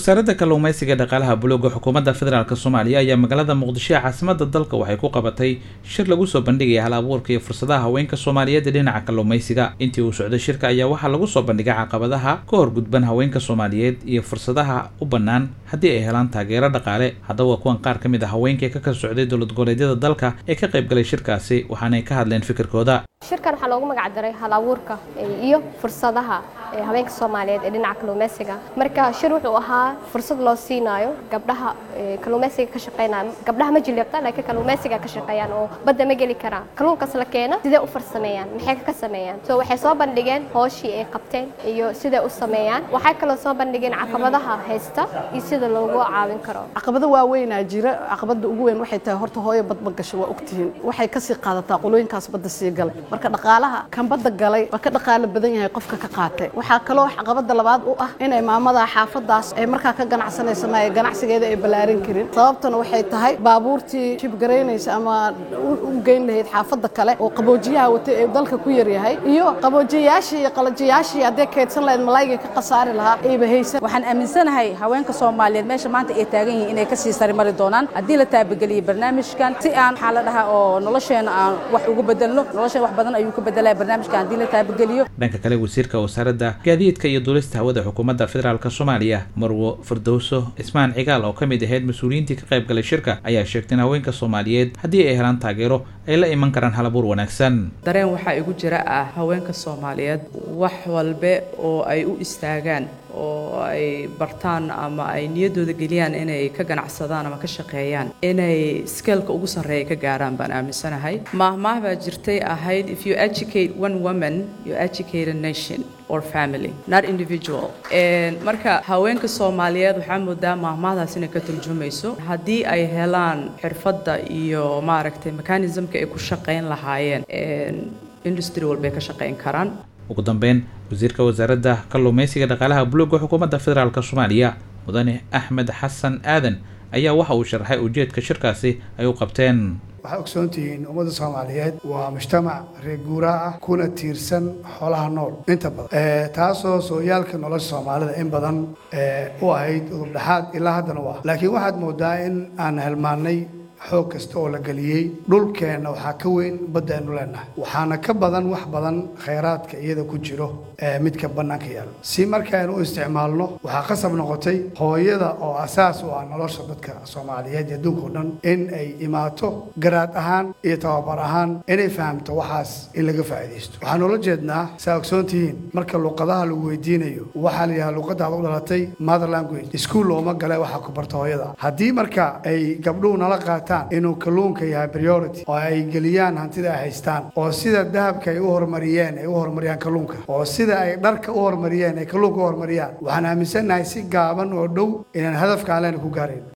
wasaaradda kalluumaysiga dhaqaalaha buluuga xukuumadda federaalk Soomaaliya ayaa magaalada Muqdisho ee caasimadda dalka waxay ku qabatay shir lagu soo bandhigay hal abuurka iyo fursadaha haweenka Soomaaliyeed ee dhinaca kalluumaysiga. Intii uu socday shirka ayaa waxaa lagu soo bandhigay caqabadaha ka hor gudban haweenka Soomaaliyeed iyo fursadaha u bannaan haddii ay helaan taageero dhaqaale. Haddaba kuwan qaar ka mid ah haweenka ka kala socday dowlad goboleedyada dalka ee ka qayb galay shirkaasi waxaanay ka hadleen fikirkooda. shirkan waxaa loogu magac daray hal abuurka iyo fursadaha haweenka Soomaaliyeed ee dhinaca kalluumaysiga. Marka shir wuxuu ahaa fursad loo siinayo gabdhaha kalluumaysiga ka shaqeynaya. Gabdhaha ma jilibta laakiin kalluumaysiga ka shaqeeyaan oo badda ma geli karaan. Kalluunkaas la keeno sidee u farsameeyaan, maxay ka sameeyaan. So waxay soo bandhigeen hawshii ay qabteen iyo sidee u sameeyaan. Waxay kaloo soo bandhigeen caqabadaha haysta iyo sida loogu caawin karo. caqabado waaweyn jira. caqabada ugu weyn waxay tahay horta hooyo bad ma gasho waa ogtihiin. Waxay ka sii qaadataa qolooyinkaas badda sii galay. Marka dhaqaalaha kan badda galay waa ka dhaqaale badan yahay qofka ka qaatay. waxaa kaloo caqabada labaad u ah inay maamada xaafadaas ay markaa ka ganacsanayso ma ay ganacsigeeda ay balaarin karin. sababtuna waxay tahay baabuurtii shib gareynaysa ama u geyn lahayd xaafada kale oo qaboojiyaha wata ee dalka ku yar yahay iyo qaboojiyaashii iyo qalajiyaashii hadday kaydsan lahayd malaayga ka qasaari lahaa ay bahaysan. waxaan aaminsanahay haweenka Soomaaliyeed meesha maanta ay taagan yihiin inay ka sii sari mari doonaan haddii la taabageliyo barnaamijkan si aan xaalad dhaha oo nolosheena aan wax ugu bedelno. nolosheena wax badan ayuu ka bedelay barnaamijkan haddii la taabageliyo. dhanka kale wasiirka wasaaradda gaadiidka iyo duulista hawada xukuumadda federaalk Soomaaliya Marwo Firdowso Ismaan Cigaal oo kamid ahayd mas'uuliyiintii ka qayb galay shirka ayaa sheegtay in haweenka Soomaaliyeed haddii ay helaan taageero ay la iman karaan hal abuur wanaagsan. dareen waxaa igu jira haweenka Soomaaliyeed wax walba oo ay u istaagaan oo ay bartaan ama ay niyadooda geliyaan inay ka ganacsadaan ama ka shaqeeyaan inay scale-ka ugu sareeya ka gaaraan baan aaminsanahay. maahmaah baa jirtay ahayd if you educate one woman you educate a nation or family not individual. marka haweenka Soomaaliyeed waxaa moodaa maahmaahdaas inay ka turjumayso haddii ay helaan xirfadda iyo maaragtay mechanismka ay ku shaqeyn lahaayeen industry walba ka shaqeyn karaan. ugu dambeyn wasiirka wasaaradda kalluumaysiga dhaqaalaha buluuga xukuumadda federaalk Soomaaliya mudane Axmed Xasan Aadan ayaa waxa uu sharaxay ujeedka shirkaasi ay u qabteen. waxaa ogsoontihiin ummadda Soomaaliyeed waa mujtamac reer guuraa ah kuna tiirsan xoolaha nool inta badan taasoo sooyaalka nolosha Soomaalida in badan u ahayd udub dhaxaad ilaa haddana waa. laakiin waxaad moodaa in aan helmaanay xoog kasta oo la galiyay dhulkeena waxaa ka weyn badda aynu leenahay waxaana ka badan wax badan khayraadka iyada ku jiro midka bannaanka yaala. si markaaynu u isticmaalno waxaa qasab noqotay hooyada oo asaas u ah nolosha dadka Soomaaliyeed iyo adduunka oo dhan in ay imaato garaad ahaan iyo tababar ahaan inay fahamto waxaas in laga faa'iidaysto. waxaan ula jeednaa saa ogsoontihiin marka luqadaha lagu weydiinayo waxaa la yidhaha luqadaad u dhalatay mother language iskuul looma gale waxaa ku barta hooyada. haddii marka ay gabdhuhu nala qaataan inuu kalluunka yahay priority oo ay geliyaan hantida ay haystaan oo sida dahabka ay u horumariyaan kalluunka oo sida ay dharka u horumariyeen ay kalluunka u horumariyaan waxaan aaminsanahay si gaaban oo dhow inaan hadafka aan leena ku gaarayn.